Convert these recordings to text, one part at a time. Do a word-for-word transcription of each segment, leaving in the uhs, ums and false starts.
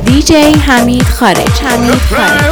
دی جی حمید خارج حمید خارج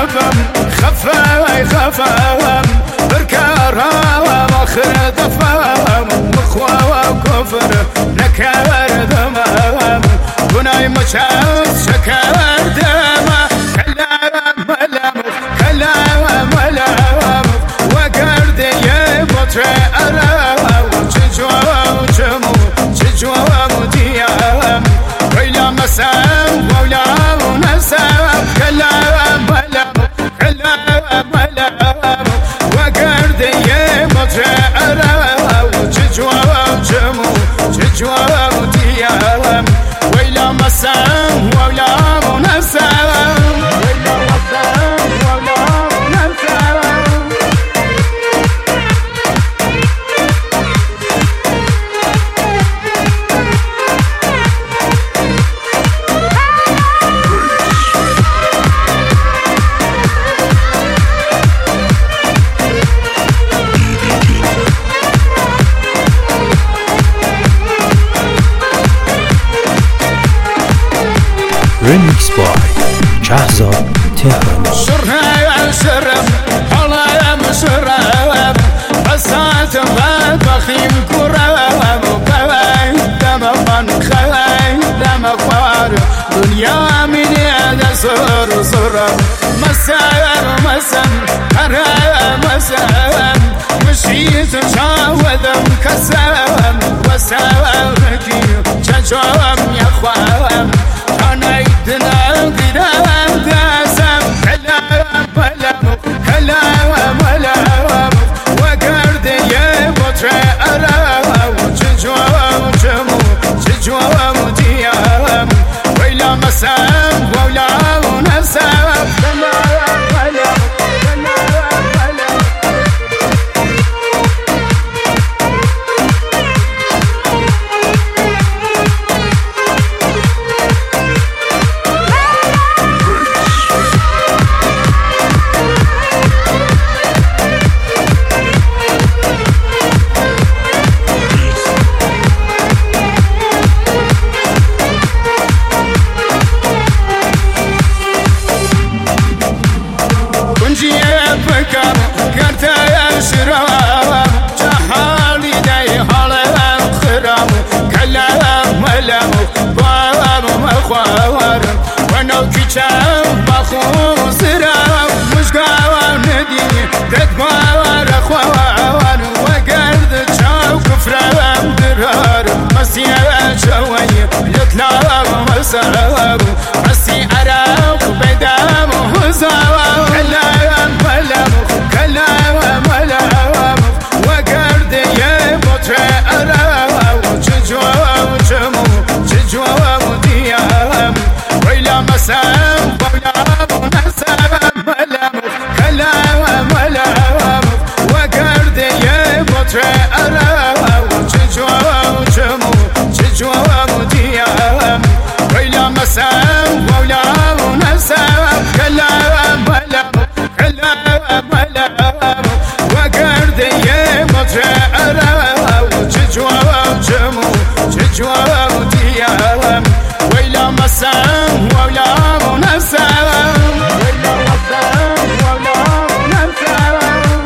خفاي خفاي بركارها واخر دفام مخوا وكفر نكار دمام بناي مشاس شكار دما كلام ملام كلام ملام وقرد يبطر أرام تجوا جمو تجوا مديام ويلا مسام ولا نسام كلام ملام كلام ملام وقرد يبطر أرام تجوا جمو تجوا مديام ويلا مسام ولا نسام ويلا مسام ولا نسام Remix by Shahzad Tehran. شرها شرب حلا يا مشرب بسات بعد بخيم كرب وكواي دم من خواي دم خوار دنيا من هذا صور صور مسار مسن هرا مسن مشيت شاودم كسام وسامتي شجوم يا خوام أنا يدنا قدام داسم كلام ملام كلام ملام وقرد يبطر أرام تجوا جمو تجوا مديام ويلا مسام ولا نسام كلام ملام كلام ملام فكر قرت يا شراب جحالي داي حالم خرام كلام ملام بام مخوار وانا كيشام بخو سرام مش قوام ندي تدمار اخوان وقرد شاو كفرام درار مسيا شوي يطلع مسراب مسي اراك بدام هزام كلام ملام كلام ملام وقرد يبطر أرام تجوا جمو تجوا مديام ويلا مسام ولا نسام ملام كلام ملام وقرد يبطر أرام تجوا جمو تجوا مديام ويلا مسام ولا نسام كلام ملام كلام ملام وقرد يبطر أرام تجوا جمو تجوا مديام ويلا مسام ولا نسام ويلا مسام ولا نسام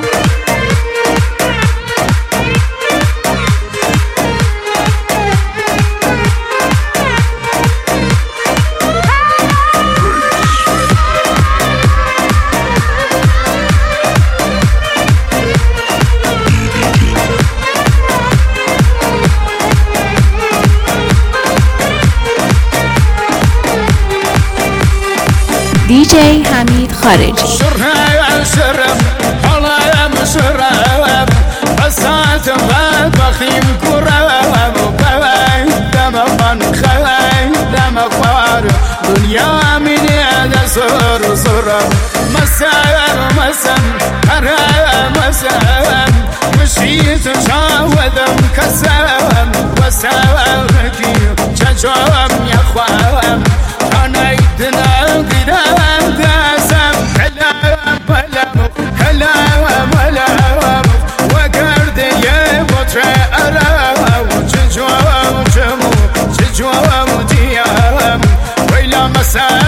دی جی حمید خارجی شرها شرب حلا يا مشرب بسات بعد بخيم كرب وكواي دم من خواي دم خوار دنيا من هذا صور صور مسار مسن هرا مسن مشيت شاودم كسام وسامتي شجوم يا خوام أنا يدنا قدام داسم كلام ملام كلام ملام وقرد يبطر أرام تجوا جمو تجوا مديام ويلا مسام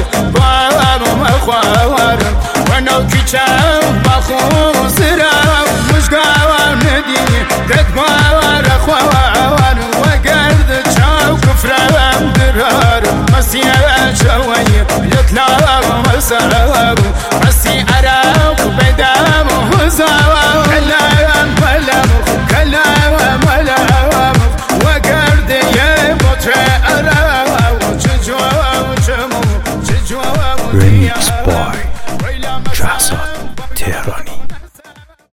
بابم خوار ونو كيشام بخو سرا مش قاوم ندي تدبار خوار وقرد شاو كفرام درار مسيا شوي يطلع مسار مسي أراك بدام هزار كلام كلام كلام كلام وقرد يبطر أراك Remix Boy